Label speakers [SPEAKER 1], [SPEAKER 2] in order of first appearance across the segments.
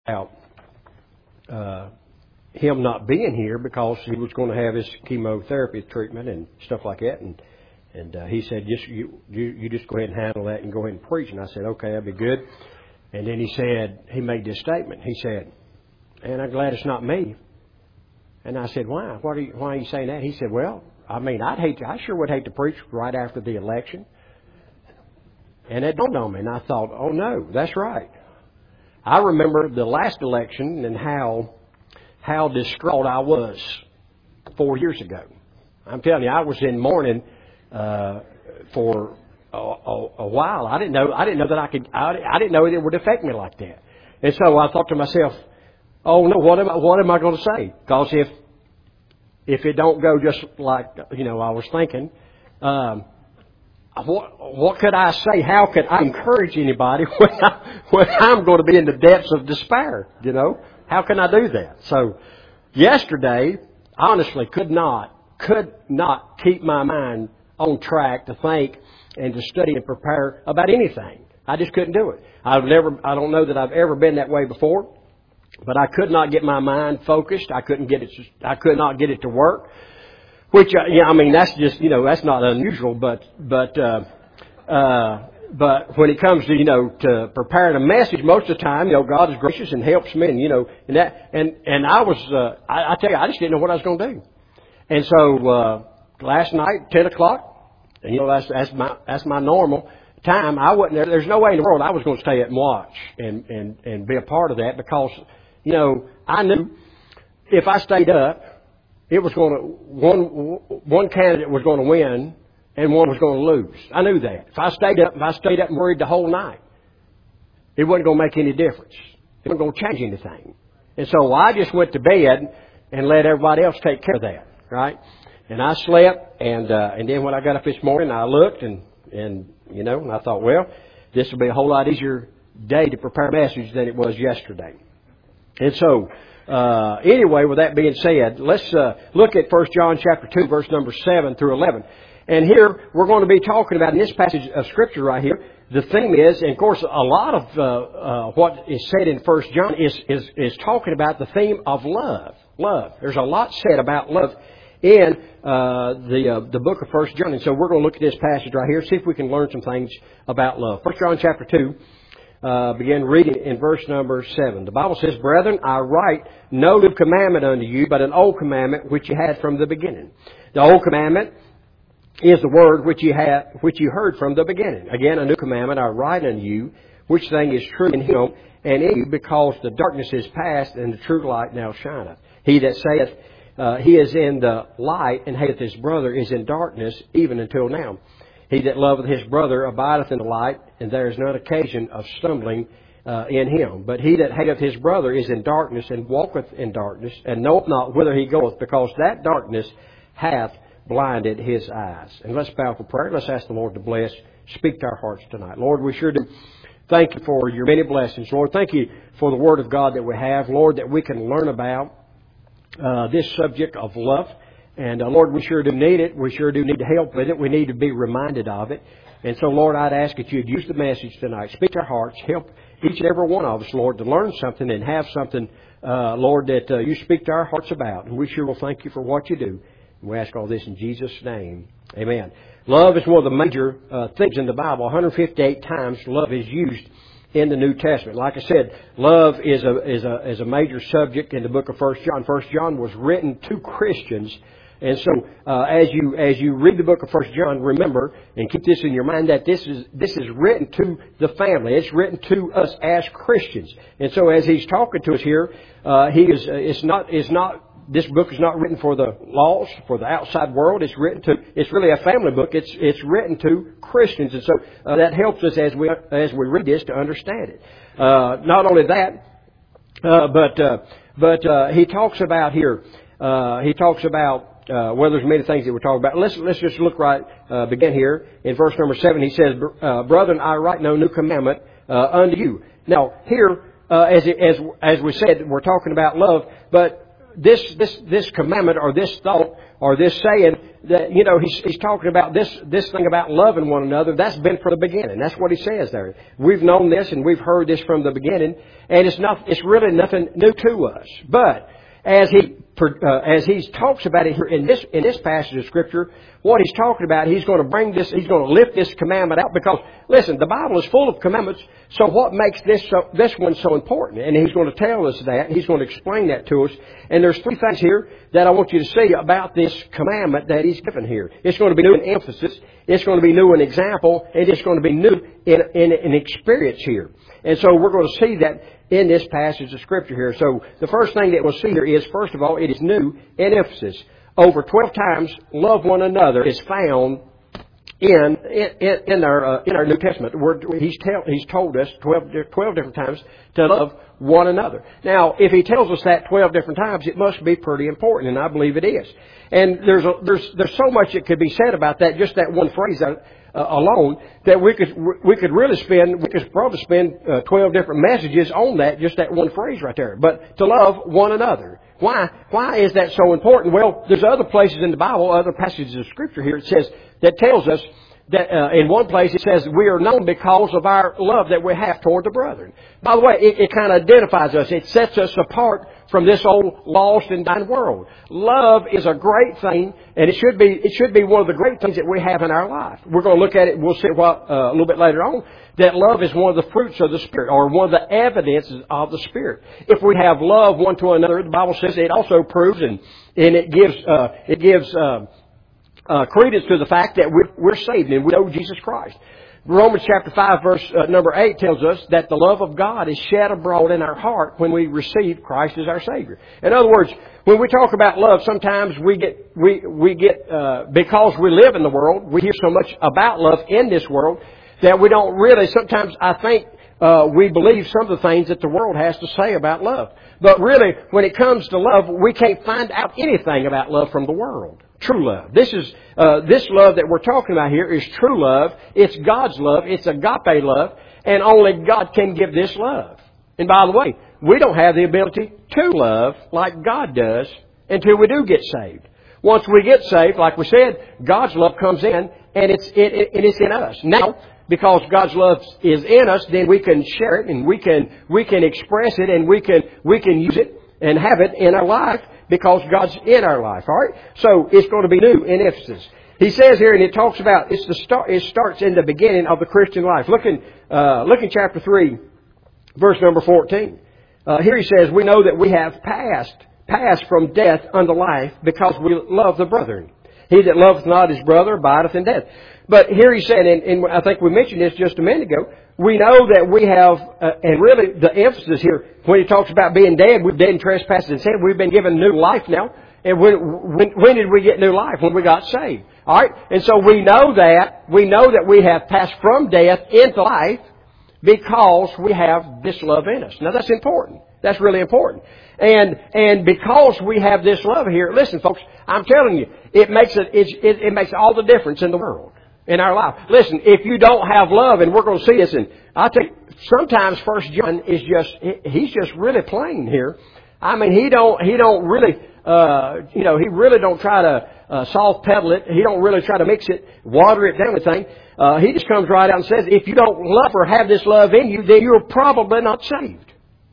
[SPEAKER 1] about him not being here because he was going to have his chemotherapy treatment and stuff like that. And he said, you just go ahead and handle that and go ahead and preach. And I said, okay, that'd be good. And then he made this statement. He said, and I'm glad it's not me. And I said, why? Why are you saying that? He said, well, I mean, I sure would hate to preach right after the election. And it dawned on me, and I thought, oh no, that's right. I remember the last election and how distraught I was 4 years ago. I'm telling you, I was in mourning for a while. I didn't know that I didn't know it would affect me like that. And so I thought to myself, oh no, what am I going to say? Because if it don't go just like I was thinking, what could I say? How could I encourage anybody when I'm going to be in the depths of despair? How can I do that? So yesterday, honestly, could not keep my mind on track to think and to study and prepare about anything. I just couldn't do it. I don't know that I've ever been that way before, but I could not get my mind focused. I could not get it to work. Which, that's just, that's not unusual, but when it comes to preparing a message, most of the time, God is gracious and helps me, and I tell you, I just didn't know what I was going to do. And so, last night, 10 o'clock, and that's my normal time, I wasn't there. There's no way in the world I was going to stay up and watch and be a part of that because, I knew if I stayed up, it was going to, one candidate was going to win and one was going to lose. I knew that. If I stayed up and worried the whole night, it wasn't going to make any difference. It wasn't going to change anything. And so I just went to bed and let everybody else take care of that, right? And I slept, and then when I got up this morning, I looked and I thought, well, this will be a whole lot easier day to prepare a message than it was yesterday. And so, anyway, with that being said, let's look at 1 John chapter 2, verse number 7 through 11. And here we're going to be talking about in this passage of Scripture right here. The theme is, and of course, a lot of what is said in 1 John is talking about the theme of love. Love. There's a lot said about love in the book of 1 John. And so we're going to look at this passage right here, see if we can learn some things about love. 1 John chapter 2. Begin reading in verse number 7. The Bible says, Brethren, I write no new commandment unto you, but an old commandment which you had from the beginning. The old commandment is the word which you heard from the beginning. Again, a new commandment I write unto you, which thing is true in him and in you, because the darkness is past and the true light now shineth. He that saith he is in the light and hateth his brother is in darkness even until now. He that loveth his brother abideth in the light, and there is none occasion of stumbling in him. But he that hateth his brother is in darkness, and walketh in darkness, and knoweth not whither he goeth, because that darkness hath blinded his eyes. And let's bow for prayer. Let's ask the Lord to bless, speak to our hearts tonight. Lord, we sure do thank you for your many blessings. Lord, thank you for the Word of God that we have. Lord, that we can learn about this subject of love. And Lord, we sure do need it. We sure do need help with it. We need to be reminded of it. And so, Lord, I'd ask that you'd use the message tonight. Speak to our hearts. Help each and every one of us, Lord, to learn something and have something, Lord, that you speak to our hearts about. And we sure will thank you for what you do. And we ask all this in Jesus' name. Amen. Love is one of the major things in the Bible. 158 times love is used in the New Testament. Like I said, love is a major subject in the book of 1 John. 1 John was written to Christians. And so, as you read the book of 1 John, remember and keep this in your mind that this is written to the family. It's written to us as Christians. And so, as he's talking to us here, this book is not written for the lost, for the outside world. It's really a family book. It's written to Christians, and so that helps us as we read this to understand it. Not only that, but he talks about here. He talks about. Well, there's many things that we're talking about. Let's just look begin here in verse number 7. He says, Brethren, I write no new commandment unto you. Now, here, as we said, we're talking about love, but this commandment or this thought or this saying that, you know, he's talking about this thing about loving one another. That's been from the beginning. That's what he says there. We've known this and we've heard this from the beginning, and it's really nothing new to us. But as he talks about it here in this passage of Scripture, what he's talking about, he's going to lift this commandment out, because, listen, the Bible is full of commandments, so what makes this one so important? And he's going to tell us that, and he's going to explain that to us. And there's three things here that I want you to see about this commandment that he's given here. It's going to be new in emphasis, it's going to be new in example, and it's going to be new in experience here. And so we're going to see that in this passage of Scripture here. So the first thing that we'll see here is, first of all, it is new in emphasis. Over 12 times, love one another is found in our New Testament. He's told us 12 different times to love one another. Now, if he tells us that 12 different times, it must be pretty important, and I believe it is. And there's so much that could be said about that, just that one phrase alone, that we could probably spend 12 different messages on that, just that one phrase right there. But to love one another. Why is that so important? Well, there's other places in the Bible, other passages of Scripture here, that tells us that in one place it says we are known because of our love that we have toward the brethren. By the way, it kind of identifies us. It sets us apart from this old lost and dying world. Love is a great thing, and it should be one of the great things that we have in our life. We're going to look at it. We'll see a little bit later on that love is one of the fruits of the Spirit, or one of the evidences of the Spirit. If we have love one to another, the Bible says it also proves and it gives credence to the fact that we're saved and we know Jesus Christ. Romans chapter 5 verse number 8 tells us that the love of God is shed abroad in our heart when we receive Christ as our Savior. In other words, when we talk about love, sometimes we get because we live in the world, we hear so much about love in this world that we don't really, sometimes I think we believe some of the things that the world has to say about love. But really, when it comes to love, we can't find out anything about love from the world. True love. This love that we're talking about here is true love. It's God's love. It's agape love. And only God can give this love. And by the way, we don't have the ability to love like God does until we do get saved. Once we get saved, like we said, God's love comes in and it's in us. Now, because God's love is in us, then we can share it and we can express it and we can use it and have it in our life because God's in our life. All right? So it's going to be new in emphasis. He says here, and it talks about it starts in the beginning of the Christian life. Look in chapter 3, verse number 14. Here he says, we know that we have passed from death unto life because we love the brethren. He that loveth not his brother abideth in death. But here he's saying, and I think we mentioned this just a minute ago, we know that we have, and really the emphasis here, when he talks about being dead, we're dead in trespasses and sin, we've been given new life now. And when did we get new life? When we got saved. All right? And so we know that we have passed from death into life because we have this love in us. Now that's important. That's really important. And because we have this love here, listen folks, I'm telling you, it makes all the difference in the world, in our life. Listen, if you don't have love, and we're going to see this, and I'll tell you, sometimes 1 John he's just really plain here. I mean, he don't really, he really don't try to soft pedal it. He don't really try to mix it, water it down with thing. He just comes right out and says, if you don't love or have this love in you, then you're probably not saved.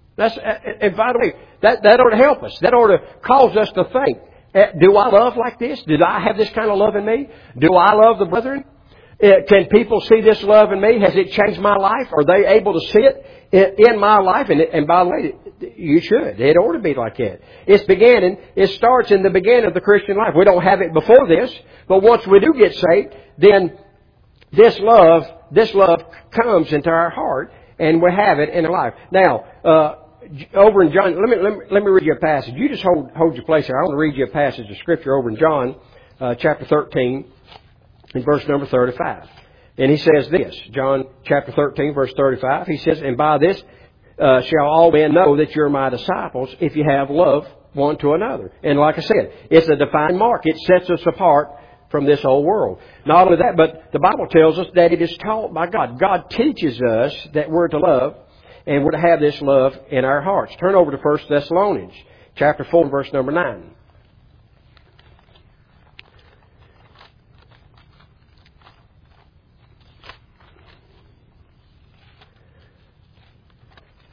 [SPEAKER 1] And by the way, that ought to help us. That ought to cause us to think, do I love like this? Did I have this kind of love in me? Do I love the brethren? Can people see this love in me? Has it changed my life? Are they able to see it in my life? And by the way, you should. It ought to be like that. It starts in the beginning of the Christian life. We don't have it before this, but once we do get saved, then this love comes into our heart, and we have it in our life. Now, over in John, let me read you a passage. You just hold your place there. I want to read you a passage of Scripture over in John chapter 13 in verse number 35. And he says this, John chapter 13 verse 35. He says, and by this shall all men know that you're my disciples if you have love one to another. And like I said, it's a defined mark. It sets us apart from this old world. Not only that, but the Bible tells us that it is taught by God. God teaches us that we're to love, and we're to have this love in our hearts. Turn over to 1 Thessalonians chapter 4, verse number 9.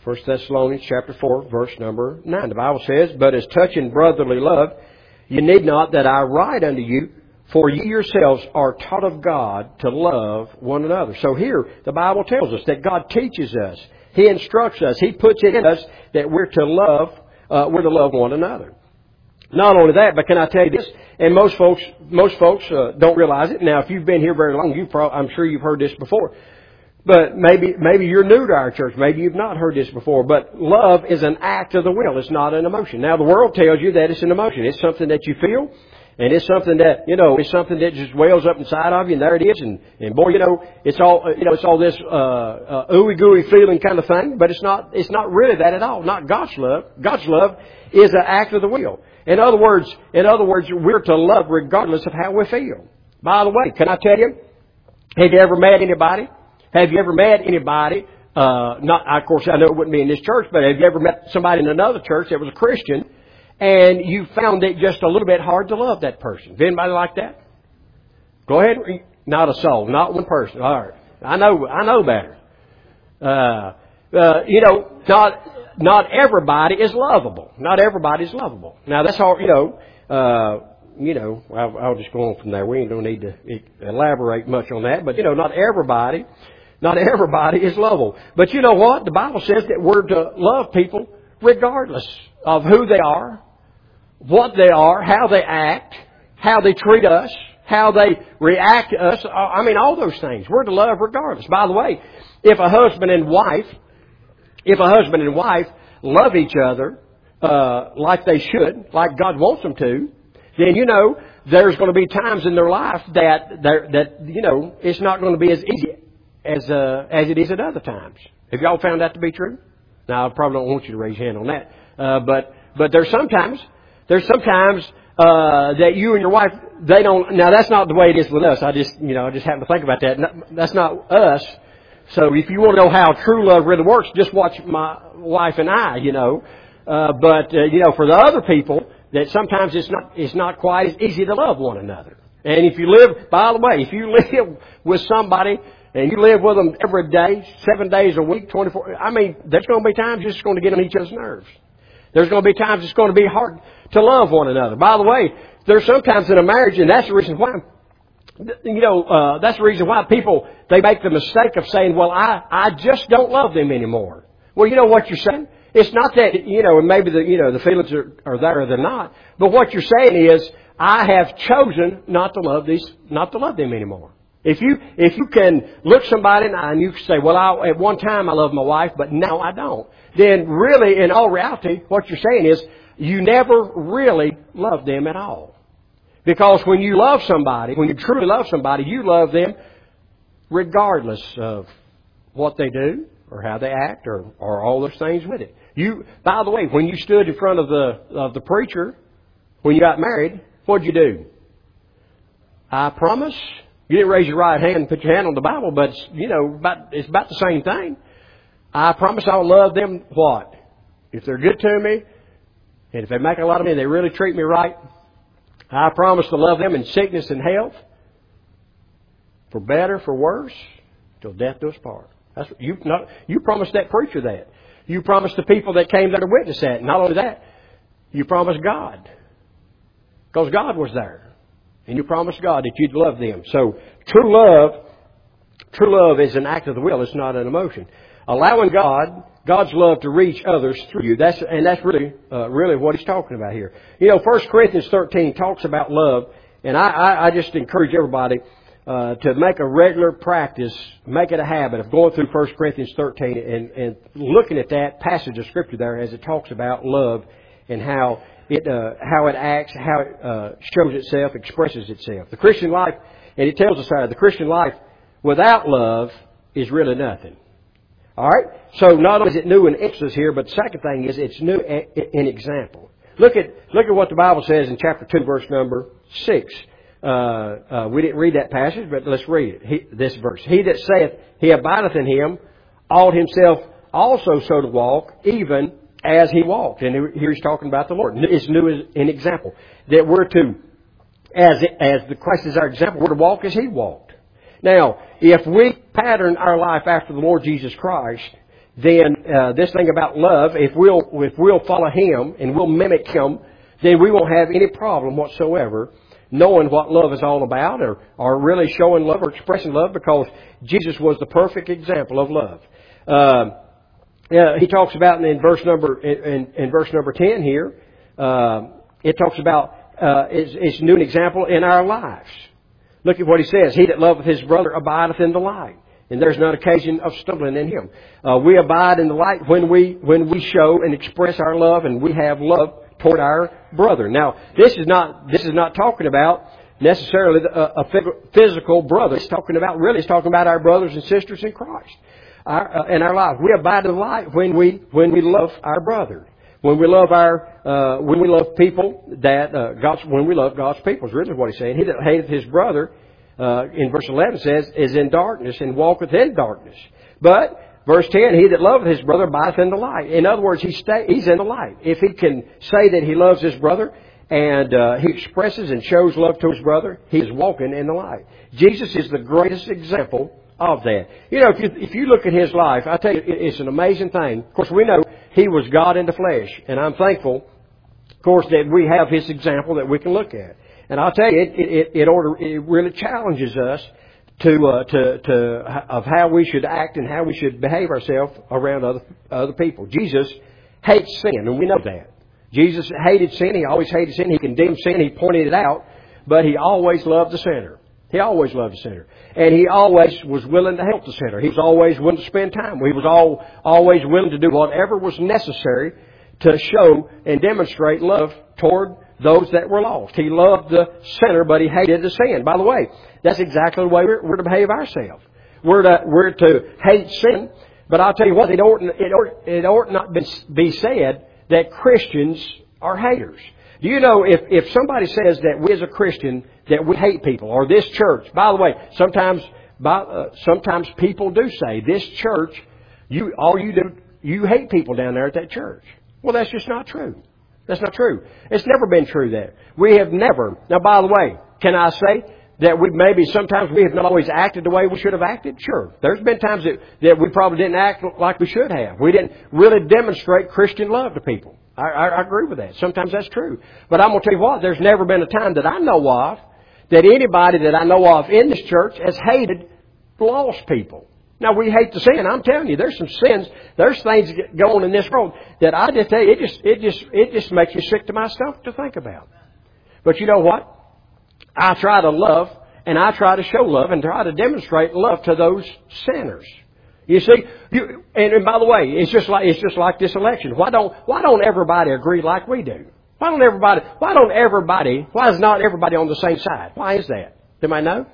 [SPEAKER 1] 1 Thessalonians chapter 4, verse number 9. The Bible says, "But as touching brotherly love, you need not that I write unto you, for ye yourselves are taught of God to love one another." So here, the Bible tells us that God teaches us. He instructs us. He puts it in us that we're to love one another. Not only that, but can I tell you this? And most folks don't realize it. Now, if you've been here very long, I'm sure you've heard this before. But maybe you're new to our church. Maybe you've not heard this before. But love is an act of the will. It's not an emotion. Now, the world tells you that it's an emotion. It's something that you feel. And it's something that, it's something that just wells up inside of you, and there it is. And boy, it's all this, ooey gooey feeling kind of thing. But it's not really that at all. Not God's love. God's love is an act of the will. In other words, we're to love regardless of how we feel. By the way, can I tell you, have you ever met anybody? Of course, I know it wouldn't be in this church, but have you ever met somebody in another church that was a Christian, and you found it just a little bit hard to love that person? Is anybody like that? Go ahead. Not a soul. Not one person. All right. I know better. Not everybody is lovable. Not everybody is lovable. Now, that's hard, I'll just go on from there. We don't need to elaborate much on that. But, not everybody is lovable. But you know what? The Bible says that we're to love people regardless of who they are, what they are, how they act, how they treat us, how they react to us. All those things. We're to love regardless. By the way, if a husband and wife love each other like they should, like God wants them to, then there's going to be times in their life that it's not going to be as easy as it is at other times. Have y'all found that to be true? Now, I probably don't want you to raise your hand on that. But there's sometimes that you and your wife, they don't. Now, that's not the way it is with us. I just happen to think about that. That's not us. So if you want to know how true love really works, just watch my wife and I. But for the other people, that sometimes it's not quite as easy to love one another. And if you live with somebody and you live with them every day, 7 days a week, 24, there's going to be times it's going to get on each other's nerves. There's going to be times it's going to be hard to love one another. By the way, there's sometimes in a marriage, and that's the reason why, people, they make the mistake of saying, well, I just don't love them anymore. Well, you know what you're saying? It's not that, and maybe the feelings are there or they're not. But what you're saying is, I have chosen not to love them anymore. If you can look somebody in the eye and you can say, well, at one time I loved my wife, but now I don't. Then really, in all reality, what you're saying is, you never really love them at all. Because when you love somebody, when you truly love somebody, you love them regardless of what they do or how they act or all those things with it. By the way, when you stood in front of the preacher, when you got married, what'd you do? I promise. You didn't raise your right hand and put your hand on the Bible, but it's about the same thing. I promise I'll love them what? If they're good to me, and if they make a lot of money and they really treat me right, I promise to love them in sickness and health, for better, for worse, till death do us part. That's what you promised that preacher that. You promised the people that came there to witness that. Not only that, you promised God, because God was there. And you promised God that you'd love them. So true love is an act of the will. It's not an emotion. Allowing God's love to reach others through you. That's really what he's talking about here. 1 Corinthians 13 talks about love, and I just encourage everybody to make a regular practice, make it a habit of going through 1 Corinthians 13 and looking at that passage of Scripture there as it talks about love and how it acts, how it shows itself, expresses itself. The Christian life, and it tells us how the Christian life without love is really nothing. All right? So not only is it new in emphasis here, but the second thing is it's new in example. Look at what the Bible says in chapter 2, verse number 6. We didn't read that passage, but let's read it. This verse. He that saith he abideth in him ought himself also so to walk, even as he walked. And here he's talking about the Lord. It's new as an example. That we're to, as the Christ is our example, we're to walk as he walked. Now, if we pattern our life after the Lord Jesus Christ, then this thing about love, if we'll follow Him and we'll mimic Him, then we won't have any problem whatsoever knowing what love is all about, or really showing love or expressing love, because Jesus was the perfect example of love. He talks about in verse number 10 here. It talks about it's a new example in our lives. Look at what he says: "He that loveth his brother abideth in the light, and there's no occasion of stumbling in him." We abide in the light when we show and express our love, and we have love toward our brother. Now, this is not talking about necessarily a physical brother. It's talking about our brothers and sisters in Christ, in our life. We abide in the light when we love our brother, when we love people when we love God's people. Is really what he's saying. He that hateth his brother, in verse 11 says, is in darkness and walketh in darkness. But verse 10, he that loveth his brother abideth in the light. In other words, he's in the light. If he can say that he loves his brother and he expresses and shows love to his brother, he is walking in the light. Jesus is the greatest example of that. You know, if you look at his life, I tell you, it's an amazing thing. Of course, we know he was God in the flesh, and I'm thankful, of course, that we have his example that we can look at. And I'll tell you, it really challenges us of how we should act and how we should behave ourselves around other people. Jesus hates sin, and we know that. Jesus hated sin. He always hated sin. He condemned sin. He pointed it out, but he always loved the sinner. He always loved the sinner. And he always was willing to help the sinner. He was always willing to spend time. He was always willing to do whatever was necessary to show and demonstrate love toward those that were lost. He loved the sinner, but he hated the sin. By the way, that's exactly the way we're to behave ourselves. We're to hate sin, but I'll tell you what, it ought not be said that Christians are haters. Do you know if somebody says that we as a Christian that we hate people, or this church? By the way, sometimes people do say this church, you hate people down there at that church. Well, that's just not true. That's not true. It's never been true that. We have never. Now, by the way, can I say that sometimes we have not always acted the way we should have acted? Sure. There's been times that we probably didn't act like we should have. We didn't really demonstrate Christian love to people. I agree with that. Sometimes that's true. But I'm going to tell you what, there's never been a time that I know of that anybody that I know of in this church has hated lost people. Now, we hate the sin. I'm telling you, there's some sins, there's things going in this world that I just tell you, it just makes me sick to my stomach to think about. But you know what? I try to love, and I try to show love, and try to demonstrate love to those sinners. You see, and by the way, it's just like this election. Why don't everybody agree like we do? Why is not everybody on the same side? Why is that? Do I know?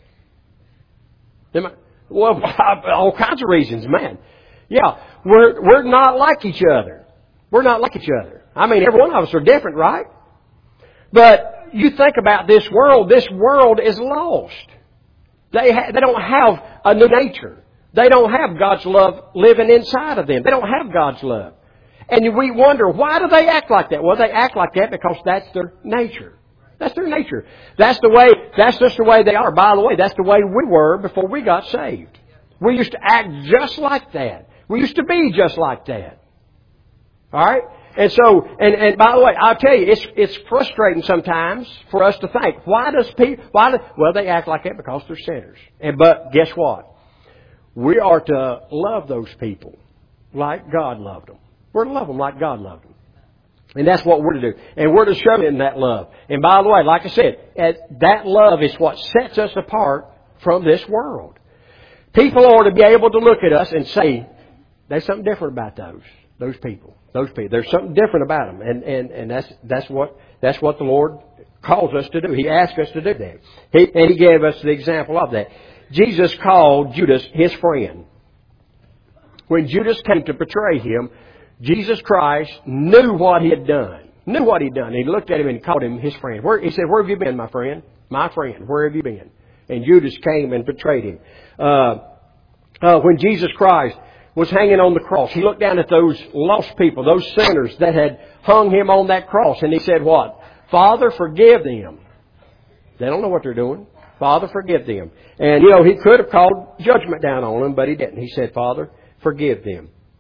[SPEAKER 1] Well, all kinds of reasons, man. Yeah, we're not like each other. We're not like each other. I mean, every one of us are different, right? But you think about this world. This world is lost. They don't have a new nature. They don't have God's love living inside of them. They don't have God's love. And we wonder, why do they act like that? Well, they act like that because that's their nature. That's their nature. That's just the way they are. By the way, that's the way we were before we got saved. We used to act just like that. We used to be just like that. All right? And so, and by the way, I'll tell you, it's frustrating sometimes for us to think, well, they act like that because they're sinners. But guess what? We are to love those people like God loved them. We're to love them like God loved them. And that's what we're to do. And we're to show them that love. And by the way, like I said, that love is what sets us apart from this world. People ought to be able to look at us and say, there's something different about those people. There's something different about them. And that's what the Lord calls us to do. He asks us to do that. And He gave us the example of that. Jesus called Judas his friend. When Judas came to betray Him, Jesus Christ knew what He had done. He looked at him and called him his friend. He said, "Where have you been, my friend? My friend, where have you been?" And Judas came and betrayed Him. When Jesus Christ was hanging on the cross, He looked down at those lost people, those sinners that had hung Him on that cross. And He said what? "Father, forgive them." They don't know what they're doing. "Father, forgive them." And, He could have called judgment down on them, but He didn't. He said, "Father, forgive them."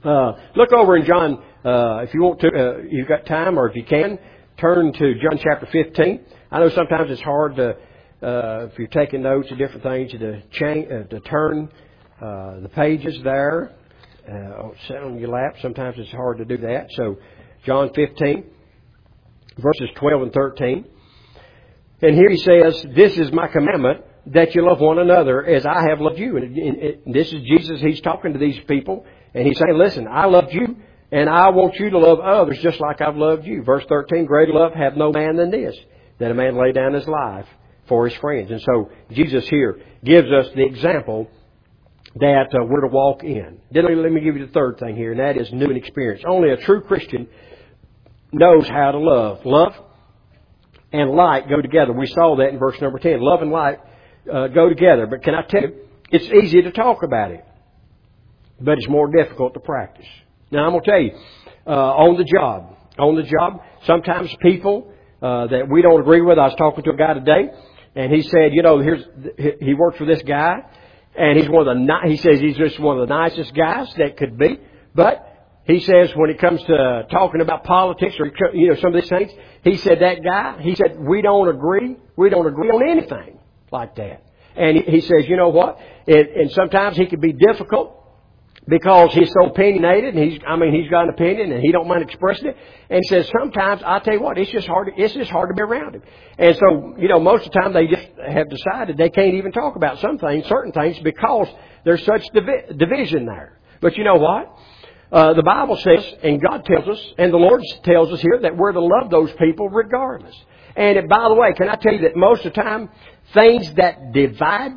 [SPEAKER 1] Look over in John, if you want to, you've got time, or if you can, turn to John chapter 15. I know sometimes it's hard to, if you're taking notes of different things, to turn the pages there. Sit on your lap. Sometimes it's hard to do that. So, John 15, verses 12 and 13. And here he says, "This is my commandment, that you love one another as I have loved you." And this is Jesus. He's talking to these people. And he's saying, listen, I loved you, and I want you to love others just like I've loved you. Verse 13, "Greater love hath no man than this, that a man lay down his life for his friends." And so Jesus here gives us the example that we're to walk in. Then let me give you the third thing here, and that is new and experience. Only a true Christian knows how to love. Love and light go together. We saw that in verse number 10. Love and light go together. But can I tell you, it's easy to talk about it, but it's more difficult to practice. Now, I'm going to tell you, on the job, sometimes people that we don't agree with. I was talking to a guy today, and he said, he works for this guy, and he says he's just one of the nicest guys that could be. But he says when it comes to talking about politics or some of these things, he said we don't agree on anything like that. And he says, you know what? And sometimes he can be difficult because he's so opinionated, and he's got an opinion and he don't mind expressing it. And he says sometimes, I tell you what, it's just hard to be around him. And so, most of the time they just have decided they can't even talk about certain things, because there's such division there. But you know what? The Bible says, and God tells us, and the Lord tells us here, that we're to love those people regardless. And by the way, can I tell you that most of the time, things that divide,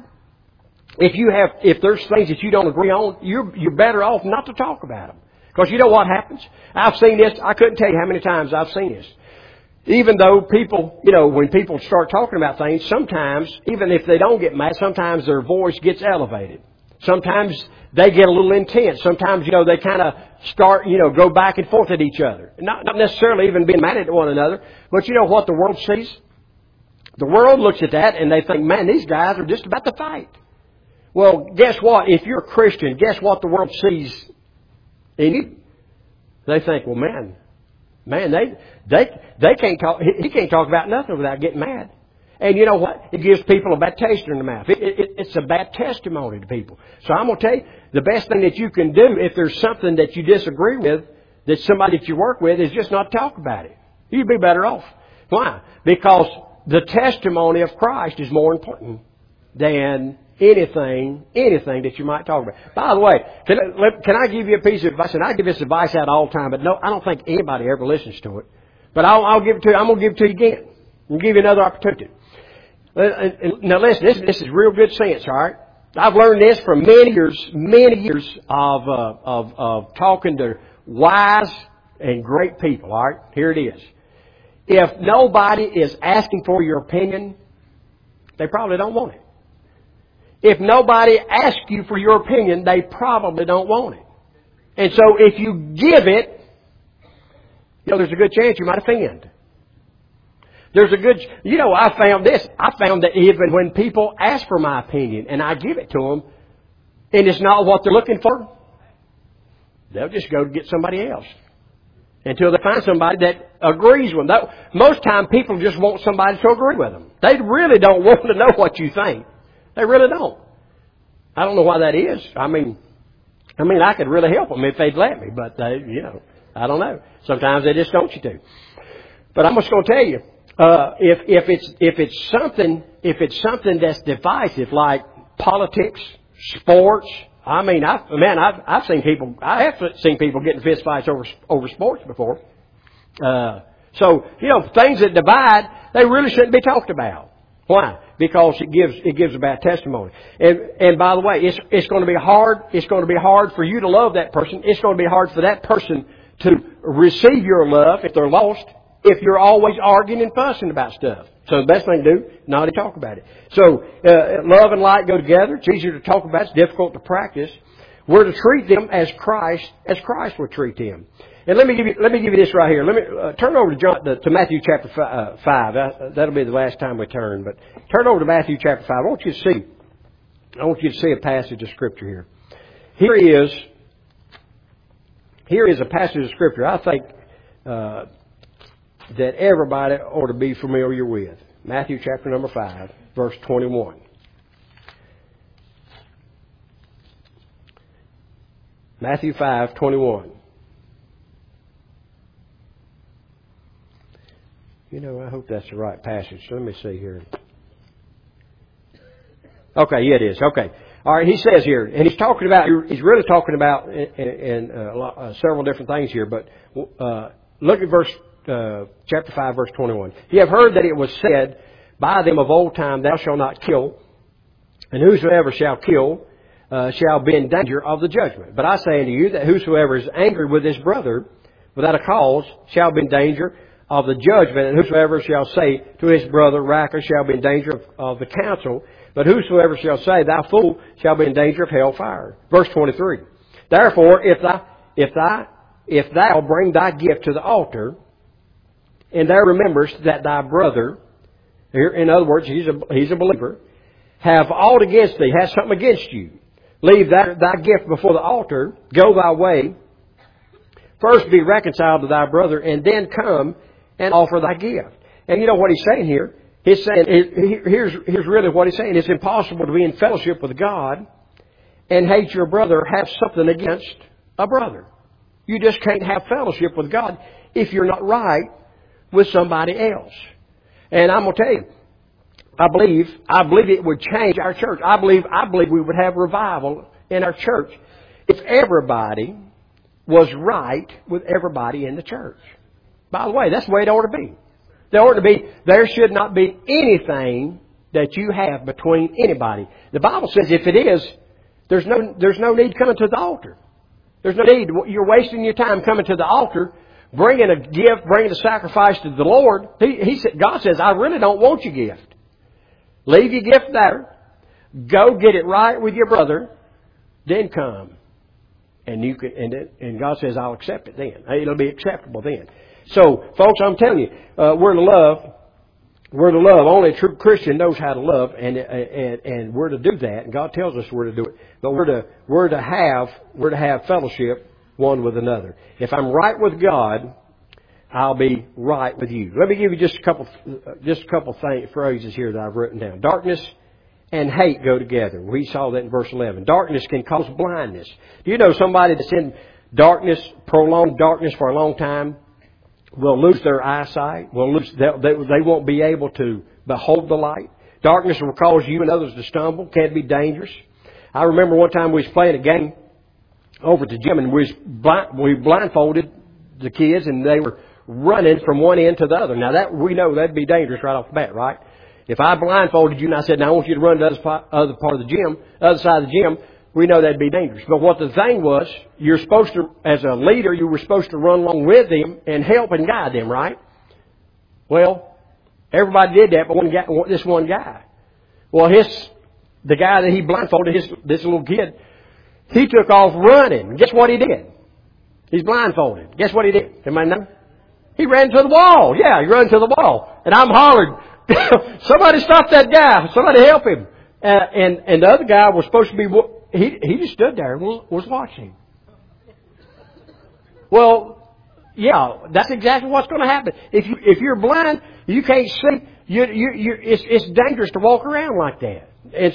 [SPEAKER 1] if there's things that you don't agree on, you're better off not to talk about them. Because you know what happens? I've seen this. I couldn't tell you how many times I've seen this. Even though people, when people start talking about things, sometimes, even if they don't get mad, sometimes their voice gets elevated. Sometimes they get a little intense. Sometimes, they kind of start, go back and forth at each other. Not necessarily even being mad at one another. But you know what the world sees? The world looks at that and they think, man, these guys are just about to fight. Well, guess what? If you're a Christian, guess what the world sees in you? They think, well, man, they can't talk. He can't talk about nothing without getting mad. And you know what? It gives people a bad taste in their mouth. It's a bad testimony to people. So I'm going to tell you, the best thing that you can do if there's something that you disagree with, that somebody that you work with, is just not talk about it. You'd be better off. Why? Because the testimony of Christ is more important than anything that you might talk about. By the way, can I give you a piece of advice? And I give this advice out all the time, but no, I don't think anybody ever listens to it. But I'll give it to you. I'm going to give it to you again. I'll give you another opportunity. Now listen, this is real good sense, all right? I've learned this from many years of talking to wise and great people, all right? Here it is. If nobody is asking for your opinion, they probably don't want it. If nobody asks you for your opinion, they probably don't want it. And so if you give it, there's a good chance you might offend. There's a good, I found this. I found that even when people ask for my opinion and I give it to them, and it's not what they're looking for, they'll just go to get somebody else until they find somebody that agrees with them. Most time people just want somebody to agree with them. They really don't want to know what you think. They really don't. I don't know why that is. I mean, I could really help them if they'd let me, but I don't know. Sometimes they just don't want you to. But I'm just going to tell you, if it's something that's divisive, like politics, sports. I have seen people getting fist fights over sports before. So things that divide, they really shouldn't be talked about. Why? Because it gives a bad testimony. And by the way, it's going to be hard. It's going to be hard for you to love that person. It's going to be hard for that person to receive your love if they're lost, if you're always arguing and fussing about stuff. So the best thing to do, not to talk about it. So love and light go together. It's easier to talk about. It's difficult to practice. We're to treat them as Christ would treat them. And let me give you this right here. Let me turn over to Matthew chapter 5. That'll be the last time we turn. But turn over to Matthew chapter 5. I want you to see a passage of Scripture here. Here is here is a passage of Scripture I think that everybody ought to be familiar with. Matthew chapter number 5, verse 21. Matthew 5:21. I hope that's the right passage. Let me see here. Okay, yeah, it is. Okay. All right, he says here, and he's really talking about several different things here, but look at chapter 5, verse 21. You have heard that it was said by them of old time, thou shalt not kill, and whosoever shall kill shall be in danger of the judgment. But I say unto you that whosoever is angry with his brother without a cause shall be in danger of the judgment, and whosoever shall say to his brother, Raca, shall be in danger of the council. But whosoever shall say, thou fool, shall be in danger of hell fire. Verse 23. Therefore, if thou bring thy gift to the altar, and thou rememberest that thy brother, here, in other words, he's a believer, have aught against thee, has something against you, leave thy gift before the altar, go thy way, first be reconciled to thy brother, and then come and offer thy gift. And you know what he's saying here? He's saying, here's really what he's saying. It's impossible to be in fellowship with God and hate your brother, have something against a brother. You just can't have fellowship with God if you're not right with somebody else. And I'm going to tell you, I believe it would change our church. I believe we would have revival in our church if everybody was right with everybody in the church. By the way, that's the way it ought to be. There should not be anything that you have between anybody. The Bible says if it is, there's no need coming to the altar. There's no need. You're wasting your time coming to the altar, bringing a gift, bringing a sacrifice to the Lord. God says, I really don't want your gift. Leave your gift there. Go get it right with your brother. Then come. And God says, I'll accept it then. It'll be acceptable then. So, folks, I'm telling you, we're to love. We're to love. Only a true Christian knows how to love, and we're to do that. And God tells us we're to do it. But we're to have fellowship one with another. If I'm right with God, I'll be right with you. Let me give you just a couple phrases here that I've written down. Darkness and hate go together. We saw that in verse 11. Darkness can cause blindness. Do you know somebody that's in darkness, prolonged darkness for a long time, will lose their eyesight? They won't be able to behold the light. Darkness will cause you and others to stumble. Can be dangerous. I remember one time we was playing a game over at the gym, and we blindfolded the kids, and they were running from one end to the other. Now we know that'd be dangerous right off the bat, right? If I blindfolded you and I said, now I want you to run to the other part of the gym, other side of the gym, we know that'd be dangerous. But what the thing was, you're supposed to, as a leader, you were supposed to run along with them and help and guide them, right? Well, everybody did that, but this one guy. Well, the guy that he blindfolded, this little kid, he took off running. Guess what he did? He's blindfolded. Guess what he did? Anybody know? He ran to the wall. Yeah, he ran to the wall. And I'm hollered, somebody stop that guy. Somebody help him. And the other guy was supposed to be, he just stood there and was watching. Well, yeah, that's exactly what's going to happen. If you're blind, you can't see. It's dangerous to walk around like that.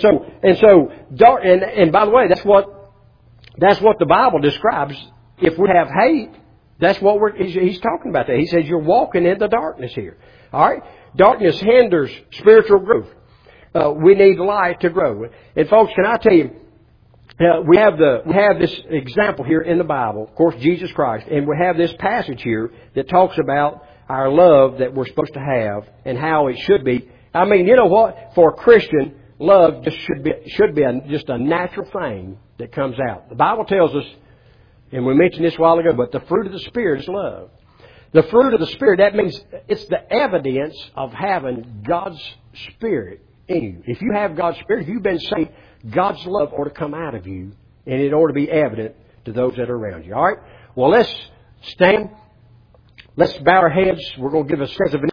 [SPEAKER 1] And by the way, that's what the Bible describes. If we have hate, that's what he's talking about that. He says you're walking in the darkness here. All right? Darkness hinders spiritual growth. We need light to grow. And folks, can I tell you, we have this example here in the Bible, of course, Jesus Christ, and we have this passage here that talks about our love that we're supposed to have and how it should be. I mean, you know what? For a Christian, love just should be just a natural thing that comes out. The Bible tells us, and we mentioned this a while ago, but the fruit of the Spirit is love. The fruit of the Spirit, that means it's the evidence of having God's Spirit in you. If you have God's Spirit, if you've been saved, God's love ought to come out of you, and it ought to be evident to those that are around you. All right? Well, let's stand. Let's bow our heads. We're going to give a sense of